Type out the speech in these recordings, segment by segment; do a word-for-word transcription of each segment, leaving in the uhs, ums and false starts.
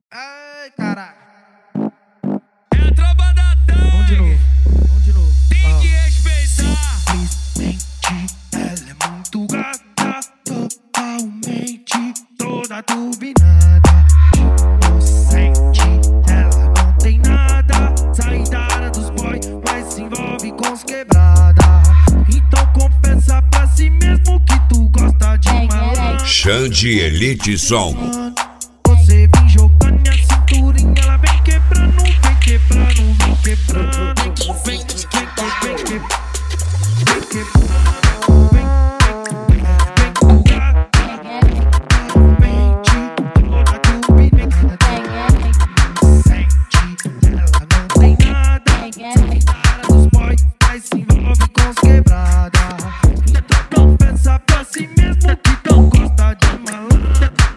Ai, caralho. É a tropa da Tangue. Vamos de novo, vamos de novo. Tem Ah. que respeitar. Simplesmente ela é muito gata, totalmente toda turbinada. Inocente, ela não tem nada. Sai da área dos boys, mas se envolve com os quebrada. Então confessa pra si mesmo que tu gosta de malandro. Xande Elite Som. Você vem jogando minha cinturinha, ela vem quebrando, vem quebrando, vem quebrando. Vem, vem, vem, vem, vem, vem, vem quebrando, vem, vem, vem com gata, mente toda turbinada. Sente, ela não tem nada. Sai da área dos boys, mas se envolve com os quebrada. Então confessa pra si mesmo que não gosta de malandro.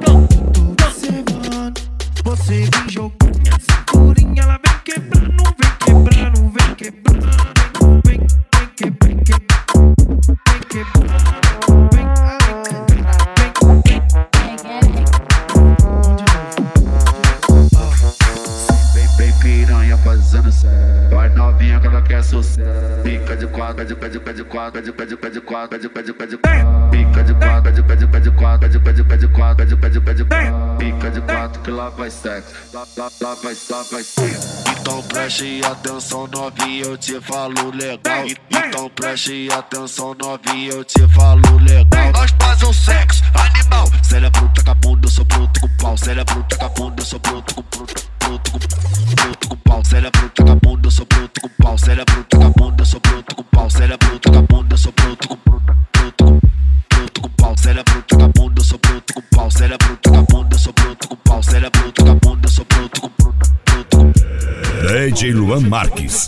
Você vem jogando minha cinturinha, ela vem quebrando, vem quebrando, vem quebrando, vem, vem quebrando, vem quebrando, vem, vem, Vem, vem piranha fazendo sério. Vai novinha que ela quer sucesso. Pica de quatro, de quatro, de quatro, de quatro, de quatro, de quatro, de quatro, de quatro, de quatro, de quatro. Pica de quatro, de quatro, de quatro, de quatro, de quatro, de quatro, de quatro, de quatro, de quatro, de quatro. Pica de quatro que lá vai sexo. Lá, lá, lá vai, lá vai sexo. Então preste atenção novinha, eu te falo legal. Então preste atenção novinha, eu te falo legal. Nós faz um sexo animal. Se ela é bruta com a bunda, eu sou bruto com pau. Se ela é bruta com a bunda, eu sou bruto com bruto. Bruto com, bruto com pau, se ela é bruta com a bunda, eu sou bruto com pau. Se ela é bruta com a bunda, eu sou bruto com pau. Se ela é bruta com a bunda, eu sou bruto com bruto, bruto com, bruto com pau. Se ela é bruta com a bunda, eu sou bruto com pau. Se ela é bruta com a bunda, eu sou bruto com pau. Se ela é bruta com a bunda, eu sou bruto com bruto, bruto com. D J Luan Marques.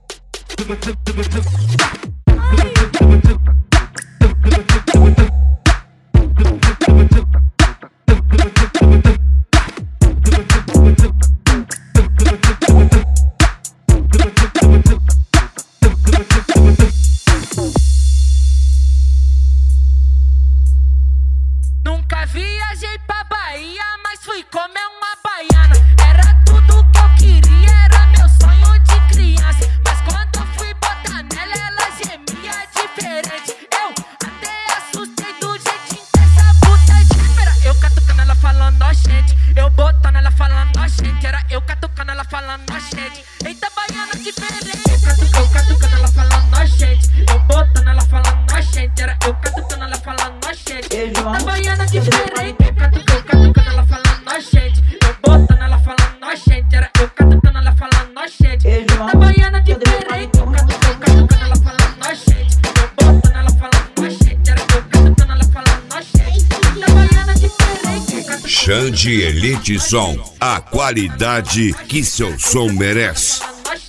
Nunca viajei pra Bahia, mas fui comer uma baiana. Era tudo que eu queria, era meu sonho de criança. Mas quando eu fui botar nela, ela gemia diferente. Eu até assustei do jeitinho que essa puta gera. Eu catucando ela falando ó gente, eu botando ela falando ó gente. Era eu catucando ela falando ó gente. Eita baiana diferente. Eu catucando, eu catucando ela falando ó gente, eu botando ela falando ó gente. Era eu catucando ela falando ó gente. Eita baiana diferente. Eu catucando, eu catucando ela falando ó gente, eu botando ela falando ó gente. Era eu catucando ela falando ó gente. Eita baiana diferente. Eu catucando, eu catucando ela falando ó gente, eu botando ela falando ó gente. Era eu catucando ela falando ó gente. Eita baiana diferente. Xande Elite Som. A qualidade que seu som merece.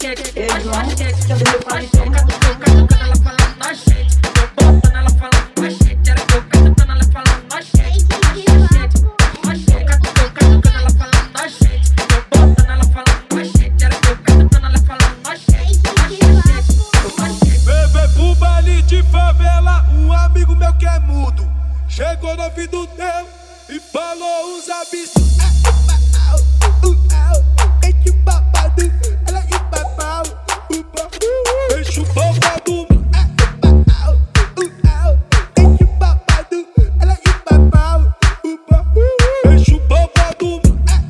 Bebê pro baile de favela, um amigo meu que é mudo chegou no ouvido teu e falou uns absurdos. Ela e babau, deixa o babado. Deixa o babado, ela e babau, deixa o babado.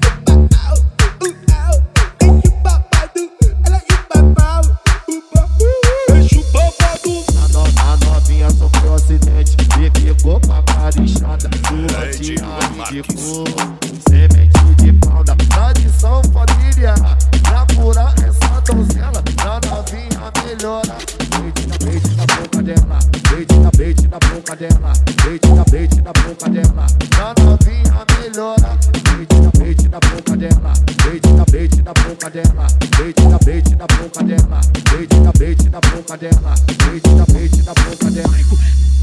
Deixa o babado, ela e babau, deixa o babado. A novinha sofreu um acidente e ficou com a cara inchada. Sua D J Luan tia Marques. indicou semente de pau da tradição família. Pra curar essa donzela, pra novinha melhora. Beite na beite na boca dela, beite na beite na boca dela, beite na beite na boca dela. Pra novinha melhora. Beite na beite na boca dela, beite na beite na boca dela, beite na beite na boca dela, beite na beite na boca dela, beite na beite na boca dela.